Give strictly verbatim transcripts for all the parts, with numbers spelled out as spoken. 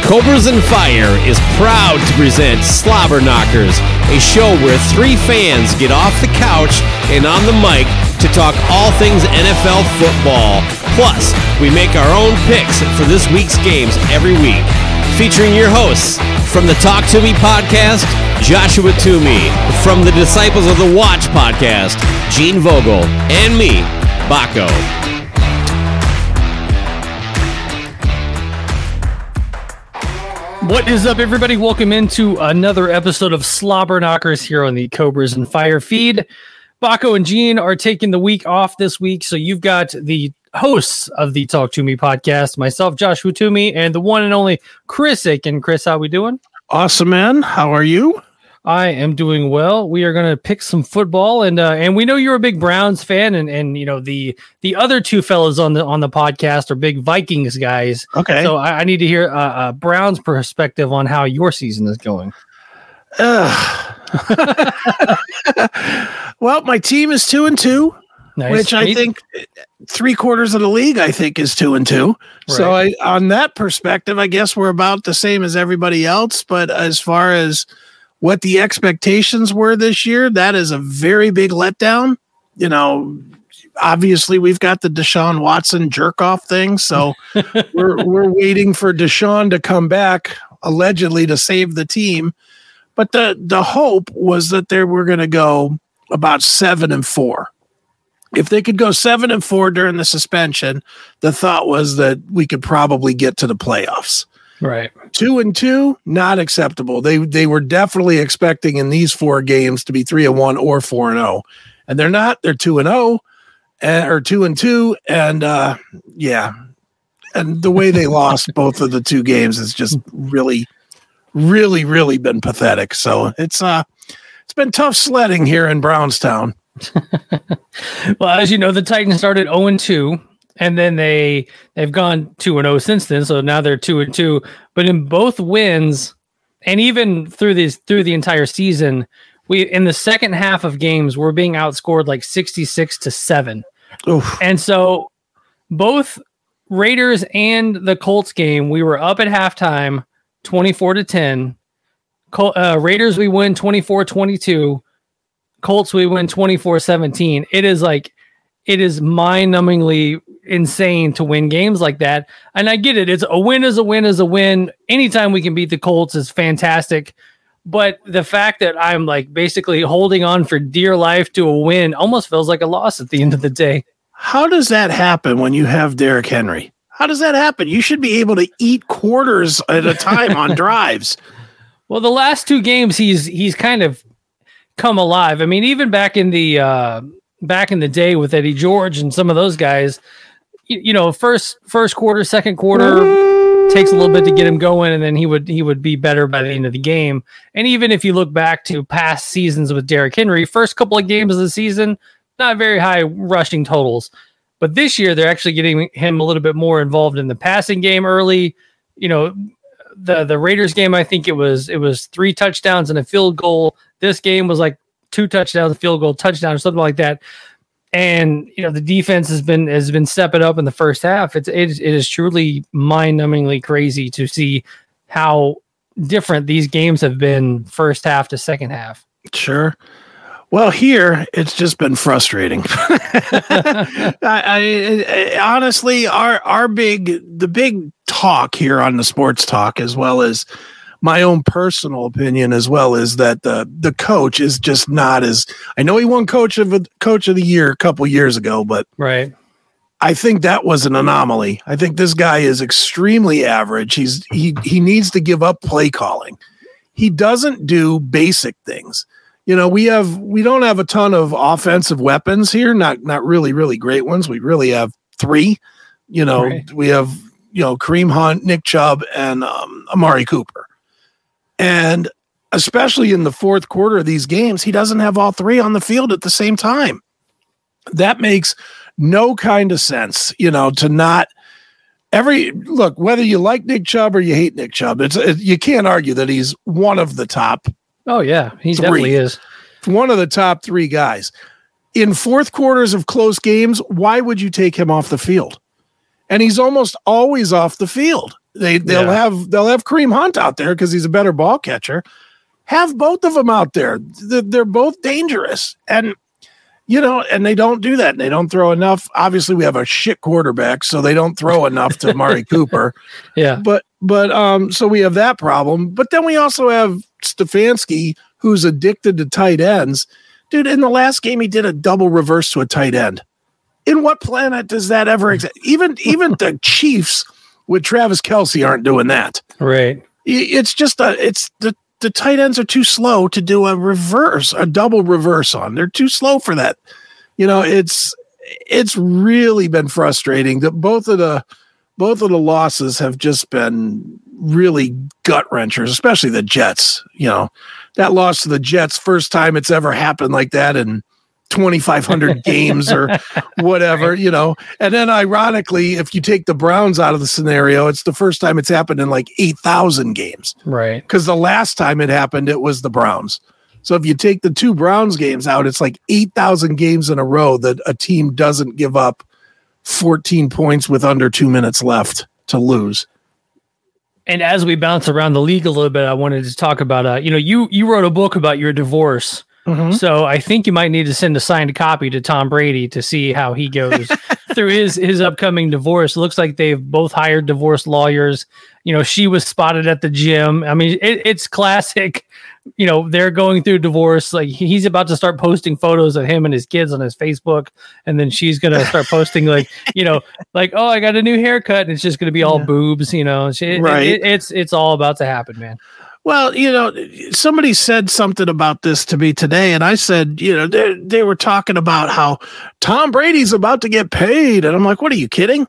Cobras and Fire is proud to present Slobber Knockers, a show where three fans get off the couch and on the mic to talk all things N F L football. Plus, we make our own picks for this week's games every week. Featuring your hosts, from the Talk To Me podcast, Joshua Toomey, from the Disciples of the Watch podcast, Gene Vogel, and me, Baco. What is up, everybody? Welcome into another episode of Slobber Knockers here on the Cobras and Fire feed. Baco and Gene are taking the week off this week, so you've got the hosts of the Talk To Me podcast, myself, Joshua Toomey, and the one and only Chris Aiken. Chris, how we doing? Awesome, man. How are you? I am doing well. We are going to pick some football, and uh, and we know you're a big Browns fan, and and you know the the other two fellas on the on the podcast are big Vikings guys. Okay, so I, I need to hear uh, a Browns perspective on how your season is going. Uh. Well, my team is two and two, nice. Which I Me- think three quarters of the league I think is two and two. Right. So I, on that perspective, I guess we're about the same as everybody else. But as far as what the expectations were this year, that is a very big letdown. You know, obviously we've got the Deshaun Watson jerk off thing. So we're, we're waiting for Deshaun to come back, allegedly to save the team. But the, the hope was that they were going to go about seven and four. If they could go seven and four during the suspension, the thought was that we could probably get to the playoffs. Right. Two and two, not acceptable. They they were definitely expecting in these four games to be three and one or four and oh, and they're not. They're two and oh, or two and two, and uh, yeah, and the way they lost both of the two games is just really, really, really been pathetic. So it's uh, it's been tough sledding here in Brownstown. Well, as you know, the Titans started oh and two. And then they they've gone two and oh since then, so now they're two and two. But in both wins, and even through this through the entire season, we in the second half of games we're being outscored like sixty-six to seven. Oof. And so both Raiders and the Colts game, we were up at halftime, twenty-four to ten. Col- uh, Raiders we win twenty-four twenty-two. Colts we win twenty-four seventeen. It is like it is mind-numbingly insane to win games like that. And I get it. It's a win is a win is a win. Anytime we can beat the Colts is fantastic. But the fact that I'm like basically holding on for dear life to a win almost feels like a loss at the end of the day. How does that happen when you have Derrick Henry? How does that happen? You should be able to eat quarters at a time on drives. Well, the last two games he's he's kind of come alive. I mean, even back in the uh, back in the day with Eddie George and some of those guys, you, you know, first first quarter, second quarter takes a little bit to get him going, and then he would he would be better by the end of the game. And even if you look back to past seasons with Derrick Henry, first couple of games of the season, not very high rushing totals. But this year, they're actually getting him a little bit more involved in the passing game early. You know, the the Raiders game, I think it was it was three touchdowns and a field goal. This game was like two touchdowns, a field goal, touchdown, or something like that. And you know, the defense has been has been stepping up in the first half. It's it, it is truly mind-numbingly crazy to see how different these games have been first half to second half. Sure. Well, here it's just been frustrating. I, I, I honestly, our our big the big talk here on the Sports Talk, as well as my own personal opinion, as well as that the the coach is just not as. I know he won coach of coach of the year a couple years ago, but right. I think that was an anomaly. I think this guy is extremely average. He's he he needs to give up play calling. He doesn't do basic things. You know, we have we don't have a ton of offensive weapons here, not not really, really great ones. We really have three. You know, right. We have, you know, Kareem Hunt, Nick Chubb, and um, Amari Cooper. And especially in the fourth quarter of these games, he doesn't have all three on the field at the same time. That makes no kind of sense, you know, to not every look, whether you like Nick Chubb or you hate Nick Chubb, it's it, you can't argue that he's one of the top. Oh, yeah, he three. definitely is. One of the top three guys. In fourth quarters of close games, why would you take him off the field? And he's almost always off the field. They they'll yeah. have they'll have Kareem Hunt out there because he's a better ball catcher. Have both of them out there. They're both dangerous, and you know, and they don't do that. They don't throw enough. Obviously, we have a shit quarterback, so they don't throw enough to Amari Cooper. Yeah, but but um, so we have that problem. But then we also have Stefanski, who's addicted to tight ends. Dude, in the last game, he did a double reverse to a tight end. In what planet does that ever exist? Even even the Chiefs with Travis Kelce aren't doing that. Right. It's just a it's the. The tight ends are too slow to do a reverse, a double reverse on. They're too slow for that. You know, it's it's really been frustrating that both of the both of the losses have just been really gut wrenchers, especially the Jets. You know, that loss to the Jets, first time it's ever happened like that in twenty-five hundred games or whatever, right. You know. And then ironically, if you take the Browns out of the scenario, it's the first time it's happened in like eight thousand games. Right. Because the last time it happened, it was the Browns. So if you take the two Browns games out, it's like eight thousand games in a row that a team doesn't give up fourteen points with under two minutes left to lose. And as we bounce around the league a little bit, I wanted to talk about, uh, you know, you, you wrote a book about your divorce. Mm-hmm. So I think you might need to send a signed copy to Tom Brady to see how he goes through his, his upcoming divorce. It looks like they've both hired divorce lawyers. You know, she was spotted at the gym. I mean, it, it's classic. You know, they're going through divorce. Like he's about to start posting photos of him and his kids on his Facebook. And then she's going to start posting like, you know, like, oh, I got a new haircut. And it's just going to be all yeah. boobs, you know, it, right. It, it, it's, it's all about to happen, man. Well, you know, somebody said something about this to me today, and I said, you know, they they were talking about how Tom Brady's about to get paid, and I'm like, what are you kidding?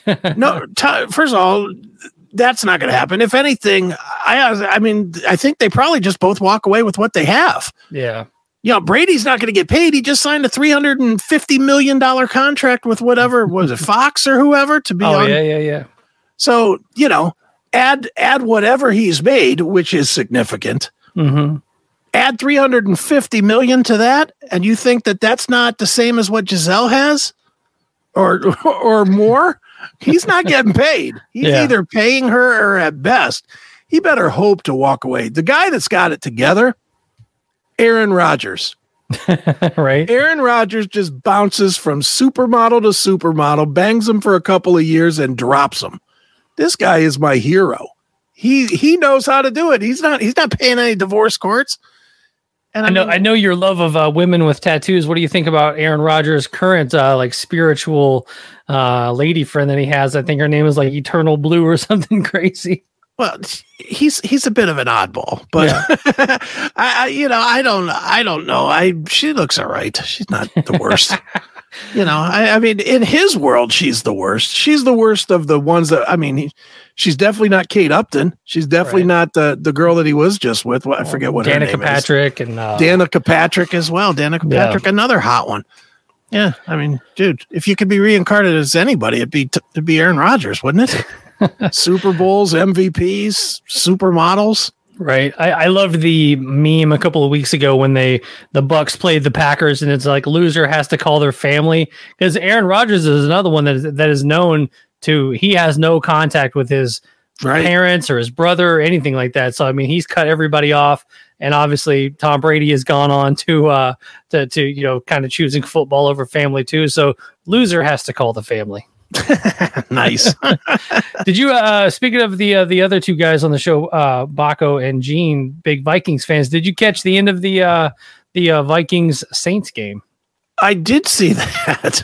No, t- first of all, that's not going to happen. If anything, I I mean, I think they probably just both walk away with what they have. Yeah. You know, Brady's not going to get paid. He just signed a three hundred fifty million dollars contract with whatever, was it Fox or whoever to be oh, on? yeah, yeah, yeah. So, you know, Add add whatever he's made, which is significant. Mm-hmm. Add three hundred fifty million to that, and you think that that's not the same as what Giselle has, or or more? He's not getting paid. He's yeah. either paying her, or at best, he better hope to walk away. The guy that's got it together, Aaron Rodgers. Right. Aaron Rodgers just bounces from supermodel to supermodel, bangs him for a couple of years, and drops him. This guy is my hero. He he knows how to do it. He's not he's not paying any divorce courts. And I, I know mean, I know your love of uh, women with tattoos. What do you think about Aaron Rodgers' current uh, like spiritual uh, lady friend that he has? I think her name is like Eternal Blue or something crazy. Well, he's he's a bit of an oddball, but yeah. I, I you know I don't I don't know. I she looks all right. She's not the worst. You know, I, I mean, in his world, she's the worst. She's the worst of the ones that, I mean, he, she's definitely not Kate Upton. She's definitely right. not the, the girl that he was just with. Well, I forget what Danica her name Patrick is. and uh, Danica Patrick as well. Danica yeah. Patrick, another hot one. Yeah, I mean, dude, if you could be reincarnated as anybody, it'd be t- it'd be Aaron Rodgers, wouldn't it? Super Bowls, M V Ps, supermodels. Right. I, I loved the meme a couple of weeks ago when they the Bucks played the Packers, and it's like loser has to call their family, because Aaron Rodgers is another one that is, that is known to he has no contact with his right. parents or his brother or anything like that. So I mean, he's cut everybody off, and obviously Tom Brady has gone on to uh to to you know kind of choosing football over family too. So loser has to call the family. Nice. Did you uh speaking of the uh, the other two guys on the show, uh Baco and Gene, big Vikings fans, did you catch the end of the uh the uh, Vikings Saints game? I did see that.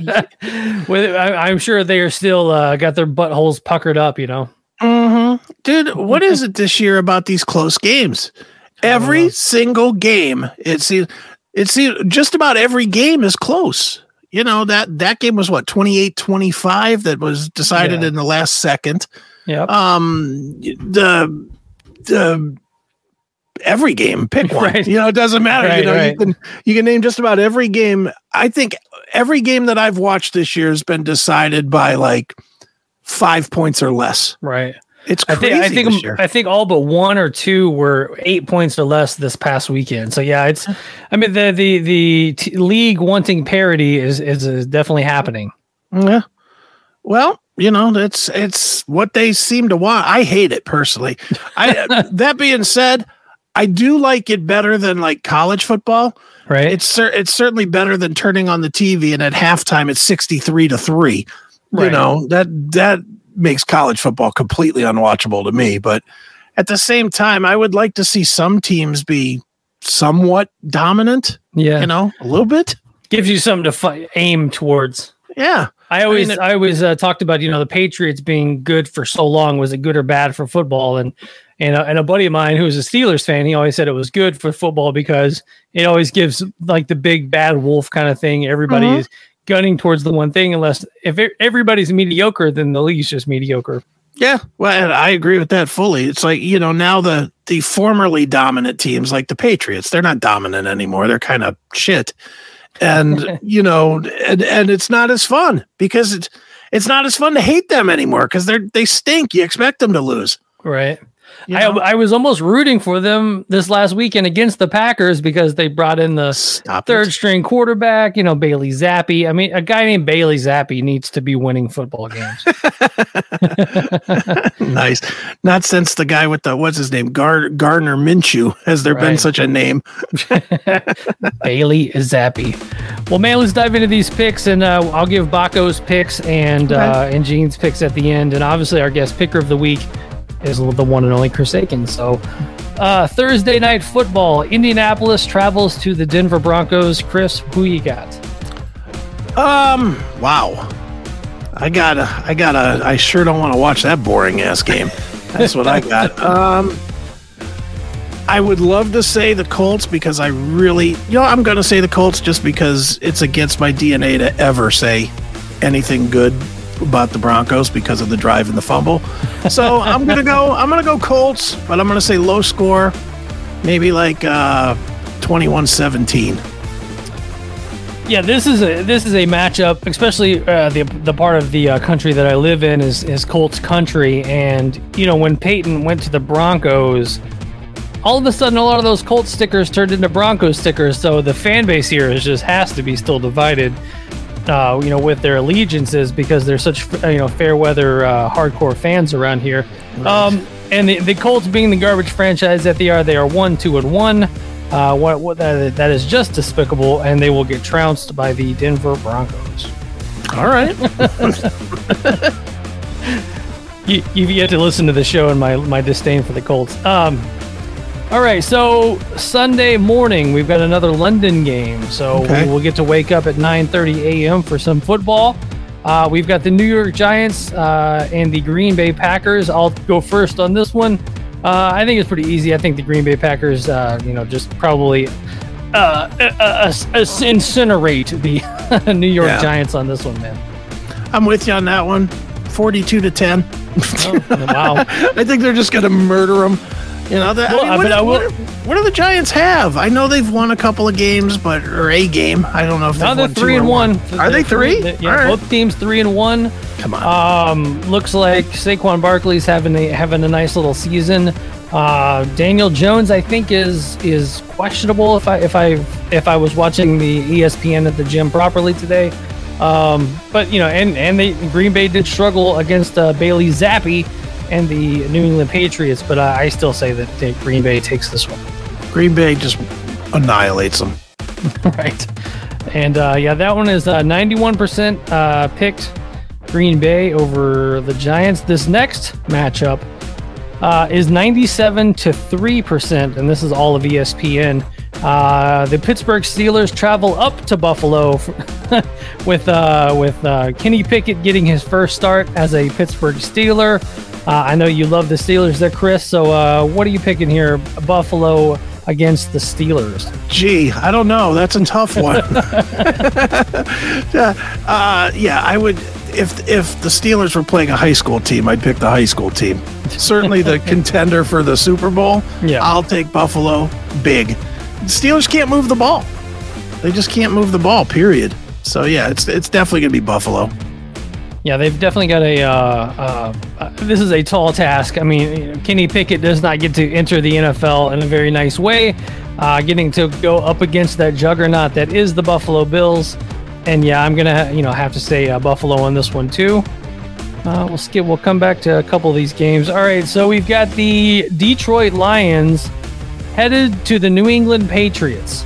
Well, I, I'm sure they are still uh got their buttholes puckered up, you know. Mm-hmm. Dude, what is it this year about these close games? Every single game, it's it's just about every game is close. You know, that, that game was what, twenty-eight twenty-five that was decided yeah. in the last second. Yeah. Um, the, the, every game, pick one, right. you know, it doesn't matter. Right, you know, right. you can, you can name just about every game. I think every game that I've watched this year has been decided by like five points or less. Right. It's crazy. I think I think, this year. I think all but one or two were eight points or less this past weekend. So yeah, it's. I mean the the the t- league wanting parity is is, is definitely happening. Yeah. Well, You know, it's it's what they seem to want. I hate it personally. I that being said, I do like it better than like college football. Right. It's cer- it's certainly better than turning on the T V and at halftime it's sixty-three to three. Right. You know, that that makes college football completely unwatchable to me. But at the same time, I would like to see some teams be somewhat dominant. Yeah. You know, a little bit. Gives you something to fight, aim towards. Yeah. I always, I, mean, I always uh, talked about, you know, the Patriots being good for so long. Was it good or bad for football? And and, uh, and a buddy of mine who was a Steelers fan, he always said it was good for football because it always gives like the big bad wolf kind of thing. Everybody mm-hmm. is gunning towards the one thing, unless if it, everybody's mediocre, then the league's just mediocre. Yeah, well, I agree with that fully. It's like, you know, now the the formerly dominant teams like the Patriots, they're not dominant anymore. They're kind of shit. And, you know, and, and it's not as fun because it's it's not as fun to hate them anymore because they're they stink. You expect them to lose. Right. You I, know? I was almost rooting for them this last weekend against the Packers because they brought in the Stop third it. string quarterback, you know, Bailey Zappi. I mean, a guy named Bailey Zappi needs to be winning football games. Nice. Not since the guy with the, what's his name? Gar- Gardner Minshew. Has there right. been such a name? Bailey Zappi. Well, man, let's dive into these picks, and uh, I'll give Baco's picks and, okay. uh, and Gene's picks at the end. And obviously our guest picker of the week is the one and only Chris Aiken. So uh, Thursday night football, Indianapolis travels to the Denver Broncos. Chris, who you got? Um, wow. I gotta, I gotta, I sure don't want to watch that boring ass game. That's what I got. Um, I would love to say the Colts because I really, you know, I'm going to say the Colts just because it's against my D N A to ever say anything good about the Broncos because of the drive and the fumble. So I'm gonna go. I'm gonna go Colts, but I'm gonna say low score, maybe like uh, twenty-one seventeen. Yeah, this is a this is a matchup, especially uh, the the part of the uh, country that I live in is is Colts country, and you know when Peyton went to the Broncos, all of a sudden a lot of those Colts stickers turned into Broncos stickers. So the fan base here is just has to be still divided. Uh, you know, with their allegiances because they're such, you know, fair weather, uh, hardcore fans around here. Right. Um, and the, the Colts being the garbage franchise that they are, they are one, two, and one. Uh, what, what that, that is just despicable, and they will get trounced by the Denver Broncos. All right. you, you've yet to listen to the show and my my disdain for the Colts. Um, All right, so Sunday morning, we've got another London game. So okay. we'll get to wake up at nine thirty a.m. for some football. Uh, we've got the New York Giants uh, and the Green Bay Packers. I'll go first on this one. Uh, I think it's pretty easy. I think the Green Bay Packers, uh, you know, just probably uh, uh, uh, incinerate the New York yeah. Giants on this one, man. I'm with you on that one. forty-two to ten. Oh, wow. I think they're just going to murder them. You know, the, well, I mean, what, I do, what, what do the Giants have? I know they've won a couple of games, but or a game. I don't know if they've no, they're won three two and one. one. Are they three? They, yeah, right. Both teams three and one. Come on. Um, looks like Saquon Barkley's having a having a nice little season. Uh, Daniel Jones, I think, is is questionable. If I if I if I was watching the E S P N at the gym properly today. Um, but you know, and and they Green Bay did struggle against uh, Bailey Zappi and the New England Patriots, but uh, I still say that uh, Green Bay takes this one. Green Bay just annihilates them. Right. And uh, yeah, that one is uh, ninety-one percent uh, picked Green Bay over the Giants. This next matchup uh, is ninety-seven to three percent, and this is all of E S P N. Uh, the Pittsburgh Steelers travel up to Buffalo for, with uh, with uh, Kenny Pickett getting his first start as a Pittsburgh Steeler. Uh, I know you love the Steelers there, Chris. So uh, what are you picking here? Buffalo against the Steelers? Gee, I don't know. That's a tough one. uh, yeah, I would. If if the Steelers were playing a high school team, I'd pick the high school team. Certainly the contender for the Super Bowl. Yeah. I'll take Buffalo big. The Steelers can't move the ball. They just can't move the ball, period. So, yeah, it's it's definitely going to be Buffalo. Yeah, they've definitely got a, uh, uh, uh, this is a tall task. I mean, you know, Kenny Pickett does not get to enter the N F L in a very nice way, uh, getting to go up against that juggernaut that is the Buffalo Bills. And yeah, I'm going to, you know, have to say uh, Buffalo on this one too. Uh, we'll skip. We'll come back to a couple of these games. All right, so we've got the Detroit Lions headed to the New England Patriots.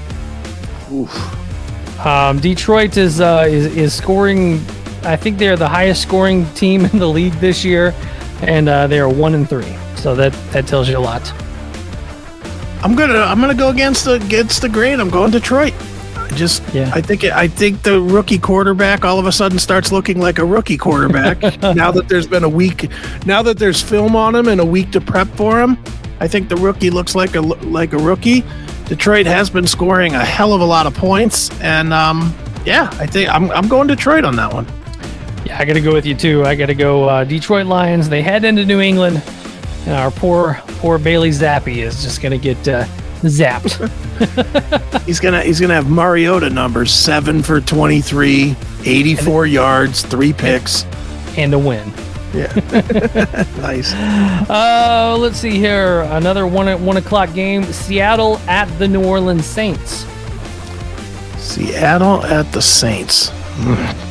Oof. Um, Detroit is, uh, is is scoring. I think they're the highest scoring team in the league this year, and uh, they are one and three. So that, that tells you a lot. I'm gonna I'm gonna go against the against the grain. I'm going Detroit. Just, yeah. I think it, I think the rookie quarterback all of a sudden starts looking like a rookie quarterback. Now that there's been a week, now that there's film on him and a week to prep for him, I think the rookie looks like a like a rookie. Detroit has been scoring a hell of a lot of points, and um, yeah, I think I'm I'm going Detroit on that one. Yeah, I got to go with you too. I got to go uh, Detroit Lions. They head into New England, and our poor poor Bailey Zappi is just going to get uh, zapped. he's gonna he's gonna have Mariota numbers: seven for twenty-three, eighty-four and, yards, three picks, and a win. Yeah, nice. Uh, let's see here. Another one at one o'clock game. Seattle at the New Orleans Saints. Seattle at the Saints. Mm.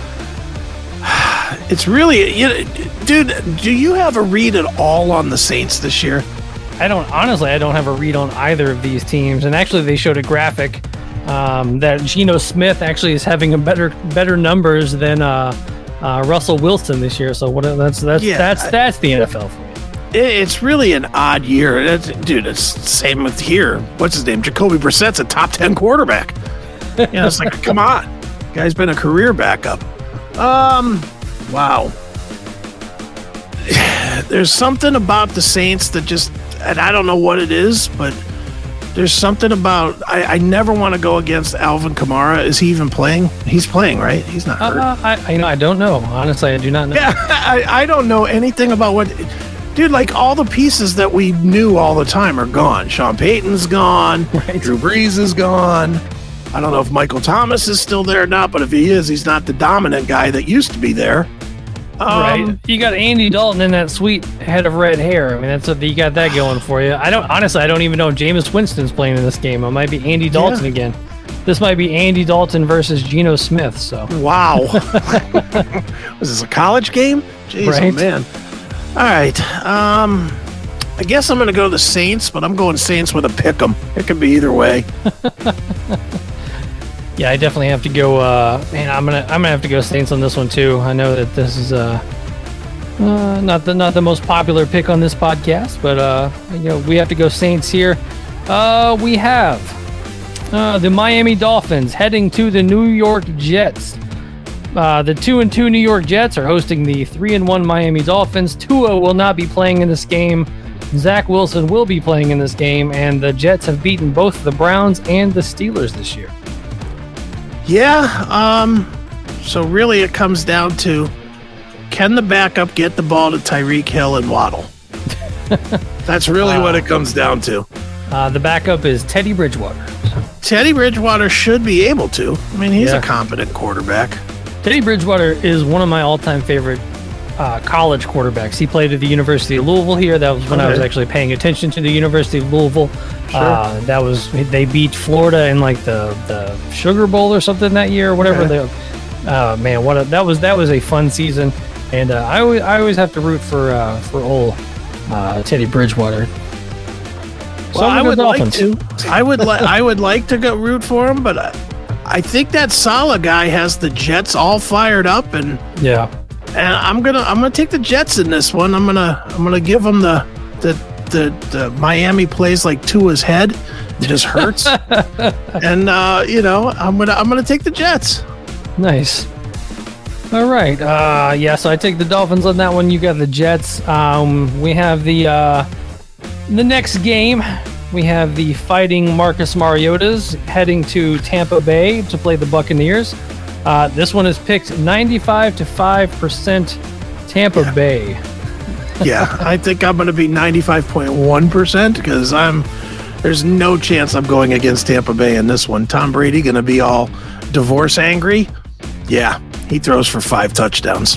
It's really, you know, dude. Do you have a read at all on the Saints this year? I don't, honestly, I don't have a read on either of these teams. And actually, they showed a graphic um, that Geno Smith actually is having a better better numbers than uh, uh, Russell Wilson this year. So what? That's that's yeah, that's that's the N F L for you. It's really an odd year, it's, dude. It's the same with here. What's his name? Jacoby Brissett's a top ten quarterback. You know, it's like, come on, guy's been a career backup. Um, wow. There's something about the Saints that just. And I don't know what it is, but there's something about I, I never want to go against Alvin Kamara. Is he even playing? He's playing, right? He's not hurt. Uh, I, I know. I don't know. Honestly, I do not know. Yeah, I, I don't know anything about what, dude. Like all the pieces that we knew all the time are gone. Sean Payton's gone. Right. Drew Brees is gone. I don't know if Michael Thomas is still there or not, but if he is, he's not the dominant guy that used to be there. Um, right, you got Andy Dalton in that sweet head of red hair. I mean, that's what you got that going for you. I don't honestly, I don't even know if Jameis Winston's playing in this game. It might be Andy Dalton yeah. again. This might be Andy Dalton versus Geno Smith. So wow, was this a college game? Jeez, right. Oh man. All right, um, I guess I'm gonna go the Saints, but I'm going Saints with a pick 'em. It could be either way. Yeah, I definitely have to go. Uh, man, I'm gonna I'm gonna have to go Saints on this one too. I know that this is uh, uh, not the not the most popular pick on this podcast, but uh, you know we have to go Saints here. Uh, we have uh, the Miami Dolphins heading to the New York Jets. Uh, the two and two New York Jets are hosting the three and one Miami Dolphins. Tua will not be playing in this game. Zach Wilson will be playing in this game, and the Jets have beaten both the Browns and the Steelers this year. Yeah, um, so really it comes down to, can the backup get the ball to Tyreek Hill and Waddle? That's really uh, what it comes down to. Uh, the backup is Teddy Bridgewater. Teddy Bridgewater should be able to. I mean, he's yeah. a competent quarterback. Teddy Bridgewater is one of my all-time favorite uh, college quarterbacks. He played at the University of Louisville here. That was when okay. I was actually paying attention to the University of Louisville. Sure. Uh, that was they beat Florida in like the, the Sugar Bowl or something that year, or whatever. Okay. They, uh, man, what a, that was that was a fun season, and uh, I always I always have to root for uh, for old uh, Teddy Bridgewater. So well, I would like to. I would like I would like to go root for him, but I, I think that Saleh guy has the Jets all fired up, and yeah, and I'm gonna I'm gonna take the Jets in this one. I'm gonna I'm gonna give them the the. The, the Miami plays like Tua's head. It just hurts. and uh, you know, I'm gonna I'm gonna take the Jets. Nice. All right. Uh, yeah, so I take the Dolphins on that one. You got the Jets. Um, we have the uh, the next game. We have the Fighting Marcus Mariotas heading to Tampa Bay to play the Buccaneers. Uh, this one is picked ninety-five to five percent Tampa yeah. Bay. Yeah, I think I'm going to be ninety-five point one percent because I'm. There's no chance I'm going against Tampa Bay in this one. Tom Brady going to be all divorce angry. Yeah, he throws for five touchdowns.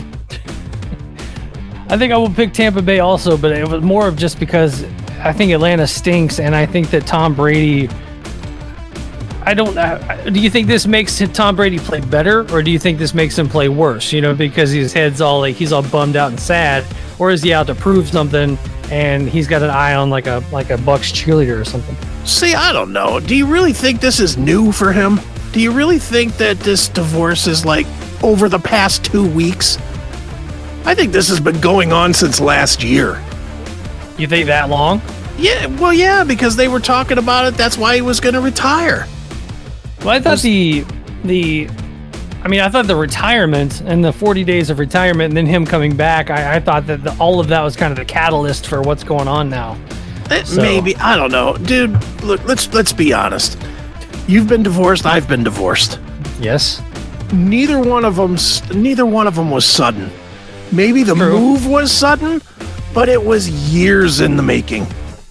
I think I will pick Tampa Bay also, but it was more of just because I think Atlanta stinks, and I think that Tom Brady. I don't. Uh, do you think this makes Tom Brady play better, or do you think this makes him play worse? You know, because his head's all like he's all bummed out and sad, or is he out to prove something and he's got an eye on like a like a Bucks cheerleader or something? See, I don't know. Do you really think this is new for him? Do you really think that this divorce is like over the past two weeks? I think this has been going on since last year. You think that long? Yeah, well, yeah, because they were talking about it. That's why he was going to retire. Well, I thought the the, I mean, I thought the retirement and the forty days of retirement and then him coming back, I, I thought that the, all of that was kind of the catalyst for what's going on now. It, so. Maybe, I don't know, dude. Look, let's let's be honest. You've been divorced. I've been divorced. Yes. Neither one of them. Neither one of them was sudden. Maybe the True. move was sudden, but it was years in the making.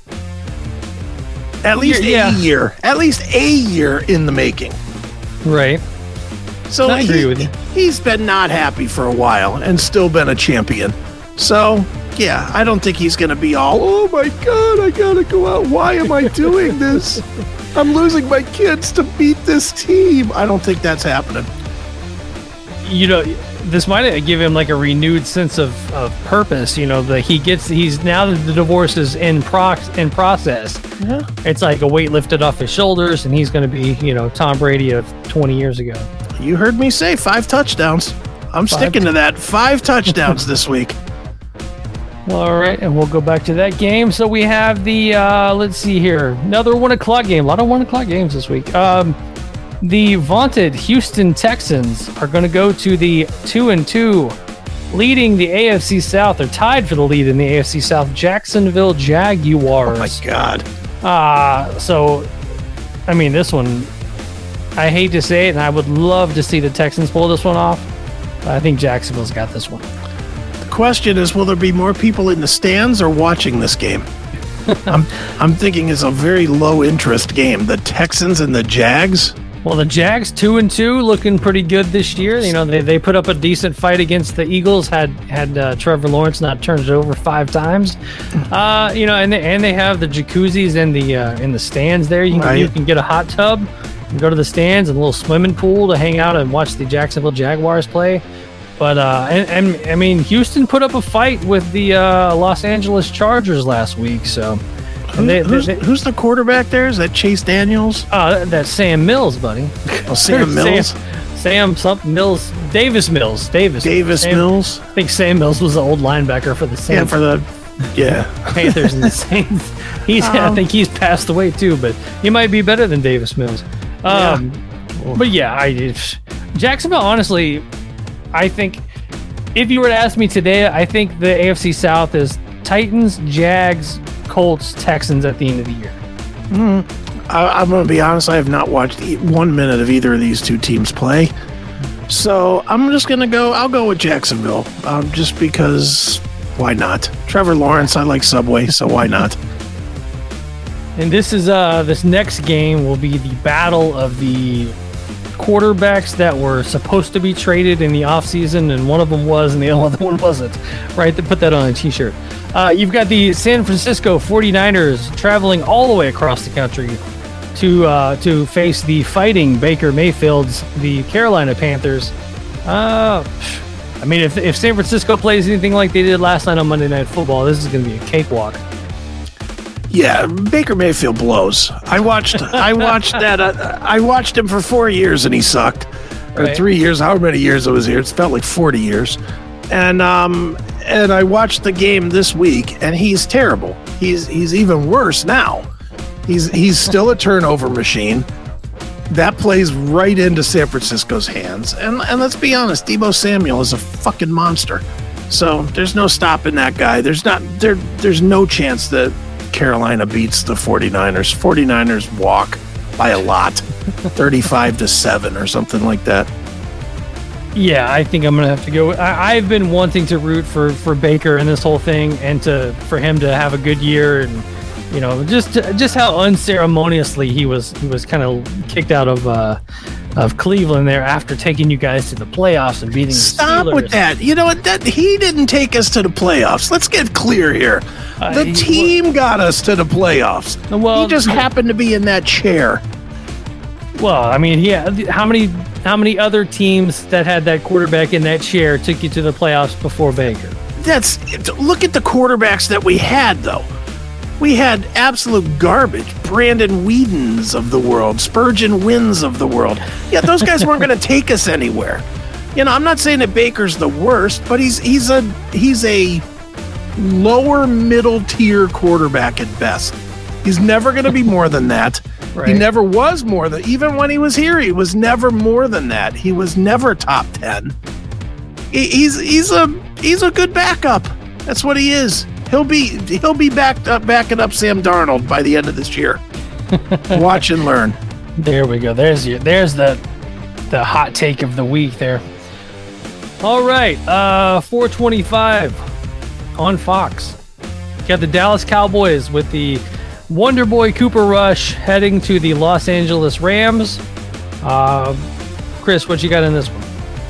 At least yeah. a year. At least a year in the making. Right. So I agree he, with you. He's been not happy for a while and still been a champion. So, yeah, I don't think he's going to be all, oh my God, I got to go out. Why am I doing this? I'm losing my kids to beat this team. I don't think that's happening. You know, this might give him like a renewed sense of, of purpose. You know, that he gets, he's now that the divorce is in, prox, in process. Yeah. It's like a weight lifted off his shoulders, and he's going to be, you know, Tom Brady of twenty years ago. You heard me say five touchdowns. I'm five sticking t- to that. Five touchdowns this week. All right, and we'll go back to that game. So we have the, uh, let's see here, another one o'clock game. A lot of one o'clock games this week. Um, the vaunted Houston Texans are going to go to the two and two, leading the A F C South. They're tied for the lead in the A F C South. Jacksonville Jaguars. Oh my God. Uh, so, I mean, this one, I hate to say it, and I would love to see the Texans pull this one off. But I think Jacksonville's got this one. The question is, will there be more people in the stands or watching this game? I'm I'm thinking it's a very low interest game. The Texans and the Jags. Well, the Jags two and two, looking pretty good this year. You know, they, they put up a decent fight against the Eagles. Had had uh, Trevor Lawrence not turned it over five times. Uh, you know, and they, and they have the jacuzzis in the uh, in the stands there. You can right. you can get a hot tub and go to the stands and a little swimming pool to hang out and watch the Jacksonville Jaguars play. But uh, and, and I mean, Houston put up a fight with the uh, Los Angeles Chargers last week. So. Who, they, who's, they, who's the quarterback there? Is that Chase Daniels? Uh, that's Sam Mills, buddy. Oh, Sam Mills? Sam, Sam something Mills. Davis Mills. Davis. Davis Sam, Mills? I think Sam Mills was the old linebacker for the Saints. Yeah, for the yeah. Panthers and the Saints. He's, um, I think he's passed away too, but he might be better than Davis Mills. Um, yeah. But yeah, I Jacksonville, honestly, I think if you were to ask me today, I think the A F C South is Titans, Jags, Colts, Texans at the end of the year. Mm-hmm. I, I'm going to be honest. I have not watched one minute of either of these two teams play. So I'm just going to go. I'll go with Jacksonville um, just because why not? Trevor Lawrence, I like Subway, so why not? And this is uh, this next game will be the battle of the quarterbacks that were supposed to be traded in the offseason, and one of them was and the other one wasn't. Right? They put that on a t-shirt. Uh, you've got the San Francisco forty-niners traveling all the way across the country to uh, to face the fighting Baker Mayfield's, the Carolina Panthers. Uh, I mean, if if San Francisco plays anything like they did last night on Monday Night Football, this is going to be a cakewalk. Yeah, Baker Mayfield blows. I watched I watched that. Uh, I watched him for four years and he sucked. Or right. three years, however many years I was here. It felt like forty years. And um and I watched the game this week and he's terrible. He's he's even worse now. He's he's still a turnover machine. That plays right into San Francisco's hands. And and let's be honest, Deebo Samuel is a fucking monster. So there's no stopping that guy. There's not there there's no chance that Carolina beats the forty-niners. forty-niners walk by a lot. thirty-five to seven or something like that. Yeah, I think I'm going to have to go. I, I've been wanting to root for, for Baker and this whole thing, and to for him to have a good year, and you know, just just how unceremoniously he was he was kind of kicked out of uh, of Cleveland there after taking you guys to the playoffs and beating. Stop the Steelers. with that. You know what? That he didn't take us to the playoffs. Let's get clear here. The uh, he, team got us to the playoffs. Well, he just happened to be in that chair. Well, I mean, yeah. How many how many other teams that had that quarterback in that chair took you to the playoffs before Baker? That's look at the quarterbacks that we had, though. We had absolute garbage. Brandon Whedons of the world, Spurgeon Wins of the world. Yeah, those guys weren't going to take us anywhere. You know, I'm not saying that Baker's the worst, but he's he's a he's a lower middle tier quarterback at best. He's never going to be more than that. Right. He never was more than, even when he was here, he was never more than that. He was never top ten. He, he's he's a he's a good backup. That's what he is. He'll be he'll be backed up backing up Sam Darnold by the end of this year. Watch and learn. There we go. There's your there's the the hot take of the week there. All right, uh, four twenty-five on Fox. Got the Dallas Cowboys with the Wonder Boy Cooper Rush heading to the Los Angeles Rams. Uh, Chris, what you got in this one?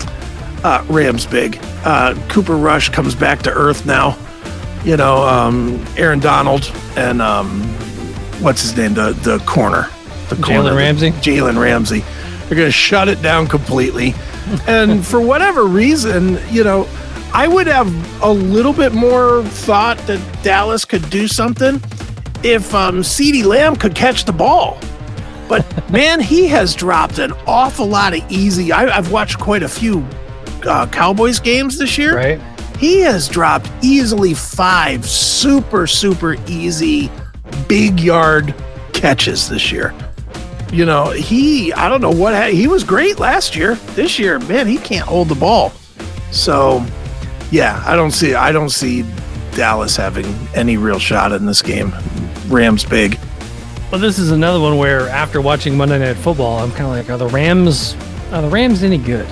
Uh, Rams big. Uh, Cooper Rush comes back to earth now. You know, um, Aaron Donald and um, what's his name? The the corner. The corner. Jalen Ramsey. Jalen Ramsey. They're going to shut it down completely. And for whatever reason, you know, I would have a little bit more thought that Dallas could do something if um, CeeDee Lamb could catch the ball. But, man, he has dropped an awful lot of easy. I, I've watched quite a few uh, Cowboys games this year. Right. He has dropped easily five super, super easy big yard catches this year. You know, he, I don't know what, ha- he was great last year. This year, man, he can't hold the ball. So, yeah, I don't see, I don't see Dallas having any real shot in this game. Rams big. Well, this is another one where after watching Monday Night Football, I'm kind of like, are the Rams, are the Rams any good?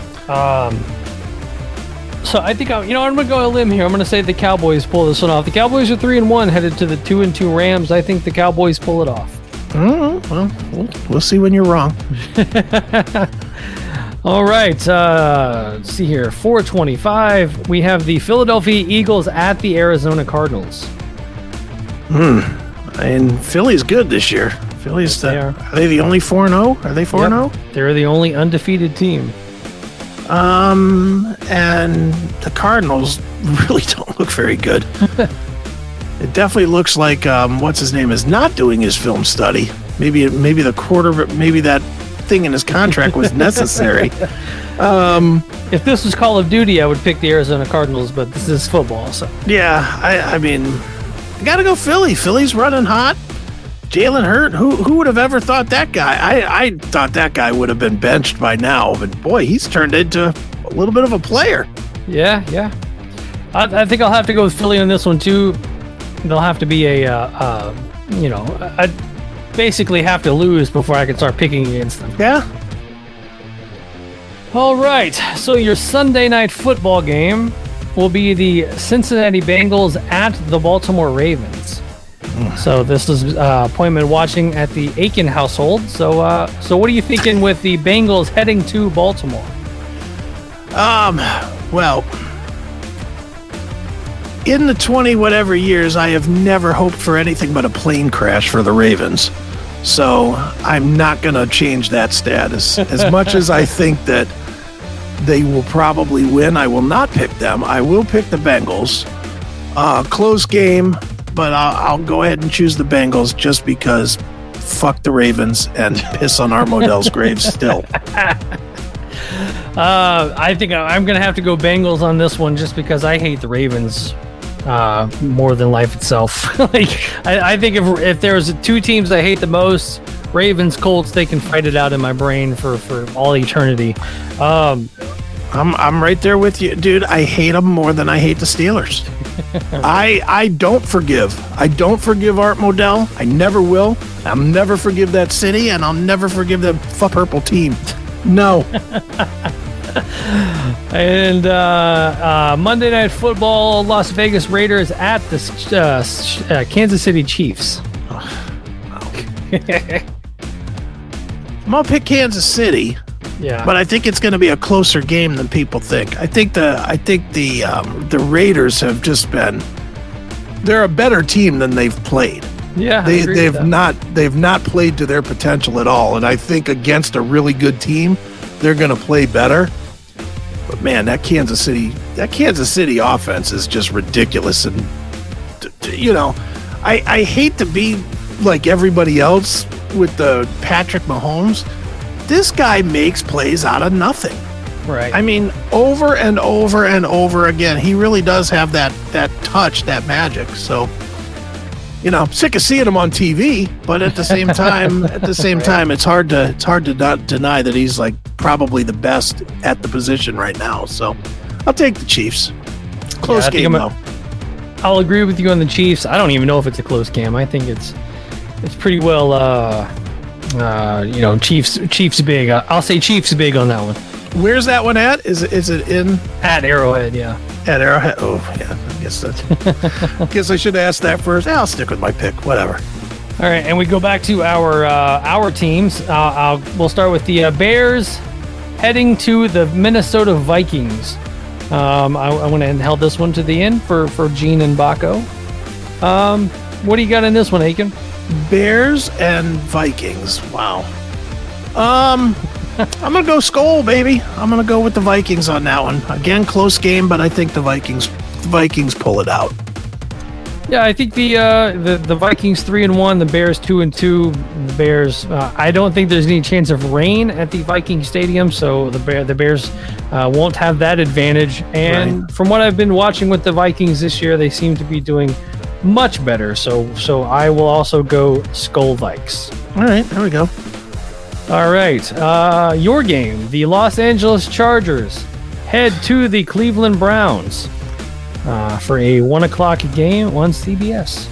Um, so I think, I, you know, I'm going to go a limb here. I'm going to say the Cowboys pull this one off. The Cowboys are three and one headed to the two and two Rams. I think the Cowboys pull it off. Mm-hmm. Well, well, we'll see when you're wrong. All right. Uh, let's see here. four twenty-five. We have the Philadelphia Eagles at the Arizona Cardinals. Hmm. And Philly's good this year. Philly's the, are. are they the only four and oh? Are they four and oh? They're the only undefeated team. Um, and the Cardinals really don't look very good. It definitely looks like um, what's his name is not doing his film study. Maybe maybe the quarter, maybe that thing in his contract was necessary. Um, if this was Call of Duty, I would pick the Arizona Cardinals, but this is football, so yeah. I, I mean, I gotta go Philly. Philly's running hot. Jalen Hurts. Who who would have ever thought that guy? I I thought that guy would have been benched by now, but boy, he's turned into a little bit of a player. Yeah, yeah. I, I think I'll have to go with Philly on this one too. They'll have to be a, uh, uh, you know, I basically have to lose before I can start picking against them. Yeah. All right. So your Sunday night football game will be the Cincinnati Bengals at the Baltimore Ravens. Mm. So this is uh, appointment watching at the Aiken household. So, uh, so what are you thinking with the Bengals heading to Baltimore? Um. Well. In the twenty whatever years, I have never hoped for anything but a plane crash for the Ravens. So I'm not going to change that status. As much as I think that they will probably win, I will not pick them. I will pick the Bengals. Uh, close game, but I'll, I'll go ahead and choose the Bengals just because fuck the Ravens and piss on Art Modell's grave still. Uh, I think I'm going to have to go Bengals on this one just because I hate the Ravens. Uh, more than life itself. like I, I think if if there's two teams I hate the most, Ravens, Colts, they can fight it out in my brain for, for all eternity. Um, I'm I'm right there with you, dude. I hate them more than I hate the Steelers. I I don't forgive. I don't forgive Art Modell. I never will. I'll never forgive that city, and I'll never forgive the fuck purple team. No. And uh, uh, Monday Night Football, Las Vegas Raiders at the uh, uh, Kansas City Chiefs. Oh, I'm gonna pick Kansas City. Yeah, but I think it's going to be a closer game than people think. I think the I think the um, the Raiders have just been they're a better team than they've played. Yeah, they they've not they've not played to their potential at all. And I think against a really good team, they're going to play better. But man, that Kansas City that Kansas City offense is just ridiculous. And you know, I I hate to be like everybody else with the Patrick Mahomes. This guy makes plays out of nothing. Right. I mean, over and over and over again, he really does have that that touch, that magic. So, you know, I'm sick of seeing him on T V, but at the same time, at the same right. time, it's hard to it's hard to not deny that he's like probably the best at the position right now. So, I'll take the Chiefs. Close yeah, game though. I'll agree with you on the Chiefs. I don't even know if it's a close game. I think it's it's pretty well, uh, uh, you know, Chiefs Chiefs big. I'll say Chiefs big on that one. Where's that one at? Is it is it in at Arrowhead? Yeah, at Arrowhead. Oh yeah, I guess that's. I guess I should ask that first. Yeah, I'll stick with my pick. Whatever. All right, and we go back to our uh, our teams. Uh, I'll, we'll start with the uh, Bears heading to the Minnesota Vikings. Um, I, I went and held this one to the end for for Gene and Baco. Um, what do you got in this one, Aiken? Bears and Vikings. Wow. Um, I'm gonna go Skol, baby. I'm gonna go with the Vikings on that one. Again, close game, but I think the Vikings, the Vikings pull it out. Yeah, I think the uh, the the Vikings three and one, the Bears two and two. The Bears. Uh, I don't think there's any chance of rain at the Viking Stadium, so the Bear the Bears uh, won't have that advantage. And right. from what I've been watching with the Vikings this year, they seem to be doing much better. So so I will also go Skol Vikes. All right, there we go. All right, uh, your game. The Los Angeles Chargers head to the Cleveland Browns. Uh, for a one o'clock game on C B S.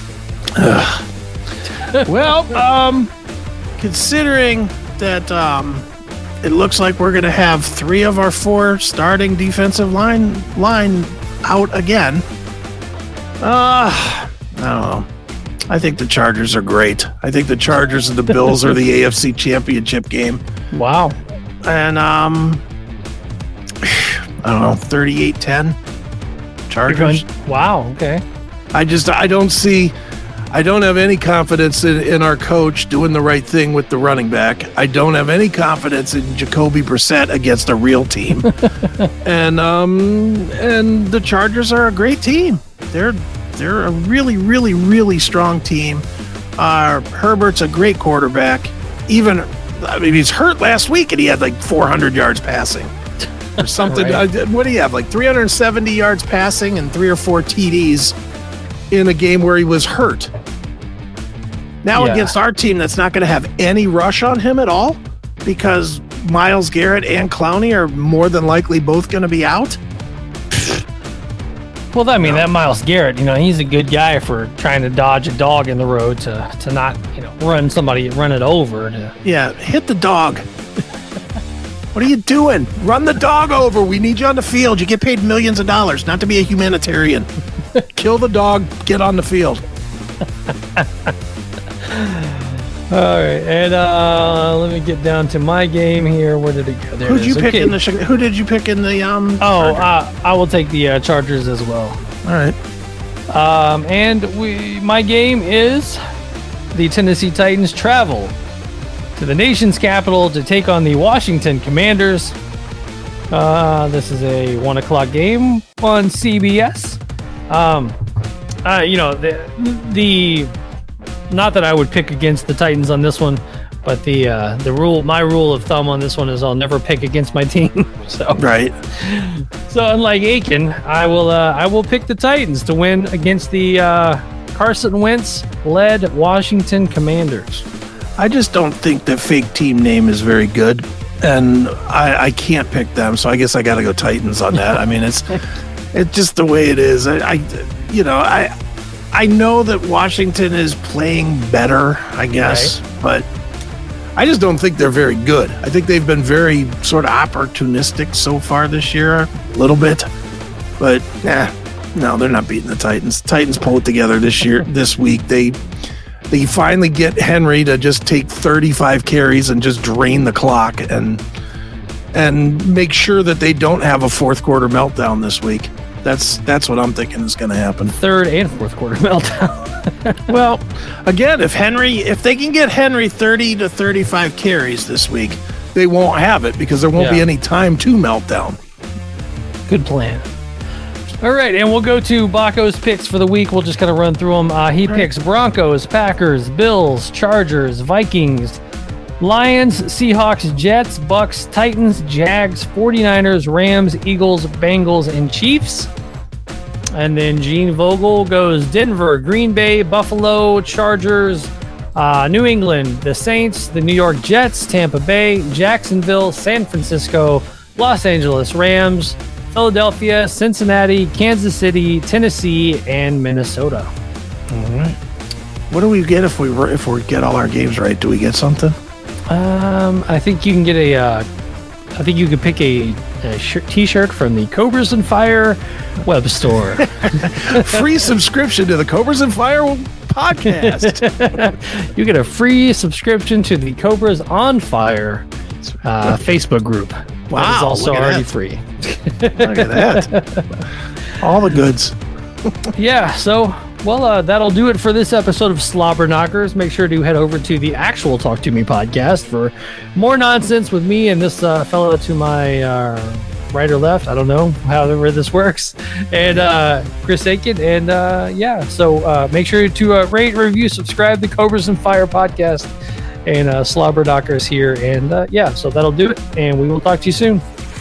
Well, um, considering that um, it looks like we're going to have three of our four starting defensive line line out again, uh, I don't know. I think the Chargers are great. I think the Chargers and the Bills are the A F C Championship game. Wow. And um, I don't know, thirty-eight ten. Chargers. Going, wow. Okay. I just I don't see I don't have any confidence in, in our coach doing the right thing with the running back. I don't have any confidence in Jacoby Brissett against a real team. and um and the Chargers are a great team. They're they're a really really really strong team. Uh, Herbert's a great quarterback. Even I mean he's hurt last week and he had like four hundred yards passing. Or something. Right. Uh, what do you have? Like three hundred seventy yards passing and three or four T Ds in a game where he was hurt. Now yeah. against our team that's not going to have any rush on him at all because Myles Garrett and Clowney are more than likely both going to be out. Well, I mean, no. that Myles Garrett, you know, he's a good guy for trying to dodge a dog in the road to, to not, you know, run somebody, run it over. To... Yeah, hit the dog. What are you doing? Run the dog over. We need you on the field. You get paid millions of dollars, not to be a humanitarian. Kill the dog. Get on the field. All right, and uh, let me get down to my game here. Where did it go? There Who did you okay. pick in the? Who did you pick in the? Um. Oh, uh, I will take the uh, Chargers as well. All right. Um, and we, my game is the Tennessee Titans travel to the nation's capital to take on the Washington Commanders. Uh, this is a one o'clock game on C B S. Um, uh, you know the the not that I would pick against the Titans on this one, but the uh, the rule, my rule of thumb on this one is I'll never pick against my team. so right. So unlike Aiken, I will uh, I will pick the Titans to win against the uh, Carson Wentz led Washington Commanders. I just don't think the fake team name is very good, and I, I can't pick them, so I guess I got to go Titans on that. I mean, it's it's just the way it is. I, I, you know, I I know that Washington is playing better, I guess, right. but I just don't think they're very good. I think they've been very sort of opportunistic so far this year, a little bit, but nah, no, they're not beating the Titans. Titans pull it together this year, this week. They. They finally get Henry to just take thirty-five carries and just drain the clock and and make sure that they don't have a fourth quarter meltdown this week. That's that's what I'm thinking is going to happen. Third and fourth quarter meltdown. Well, again, if Henry, if they can get Henry thirty to thirty-five carries this week, they won't have it because there won't yeah. be any time to meltdown. Good plan. All right, and we'll go to Baco's picks for the week. We'll just kind of run through them. Uh, he All picks right. Broncos, Packers, Bills, Chargers, Vikings, Lions, Seahawks, Jets, Bucks, Titans, Jags, forty-niners, Rams, Eagles, Bengals, and Chiefs. And then Gene Vogel goes Denver, Green Bay, Buffalo, Chargers, uh, New England, the Saints, the New York Jets, Tampa Bay, Jacksonville, San Francisco, Los Angeles Rams, Philadelphia, Cincinnati, Kansas City, Tennessee, and Minnesota. All right. What do we get if we if we get all our games right? Do we get something? Um, I think you can get a. Uh, I think you could pick a, a sh- T-shirt from the Cobras and Fire web store. Free subscription to the Cobras and Fire podcast. You get a free subscription to the Cobras on Fire uh, Facebook group. Wow, that is also already that. free. Look at that. All the goods. Yeah, so, well, uh, that'll do it for this episode of Slobber Knockers. Make sure to head over to the actual Talk To Me podcast for more nonsense with me and this uh, fellow to my uh, right or left. I don't know, however this works. And uh, Chris Aiken. And uh, yeah, so uh, make sure to uh, rate, review, subscribe to Cobras and Fire podcast and uh, Slobber Knockers here. And uh, yeah, so that'll do it. And we will talk to you soon.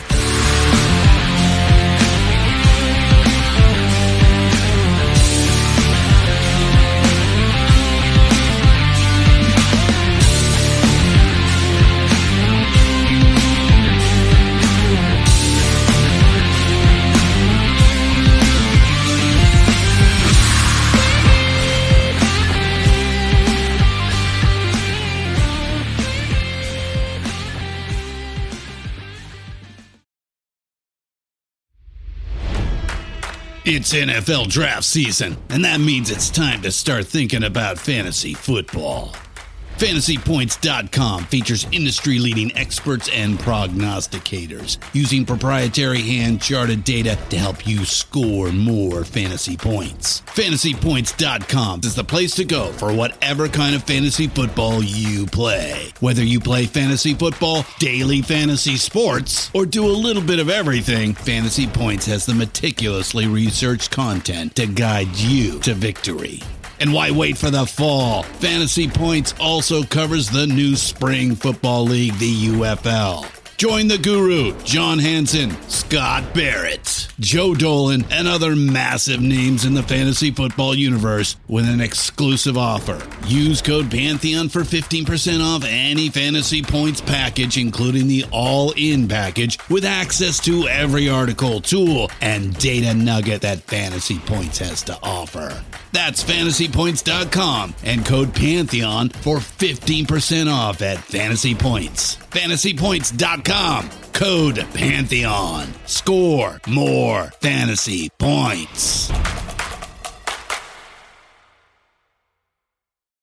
It's N F L draft season, and that means it's time to start thinking about fantasy football. Fantasy Points dot com features industry-leading experts and prognosticators using proprietary hand-charted data to help you score more fantasy points. Fantasy Points dot com is the place to go for whatever kind of fantasy football you play. Whether you play fantasy football, daily fantasy sports, or do a little bit of everything, Fantasy Points has the meticulously researched content to guide you to victory. And why wait for the fall? Fantasy Points also covers the new spring football league, the U F L. Join the guru, John Hansen, Scott Barrett, Joe Dolan, and other massive names in the fantasy football universe with an exclusive offer. Use code Pantheon for fifteen percent off any Fantasy Points package, including the all-in package, with access to every article, tool, and data nugget that Fantasy Points has to offer. That's Fantasy Points dot com and code Pantheon for fifteen percent off at Fantasy Points. Fantasy Points dot com, code Pantheon. Score more fantasy points.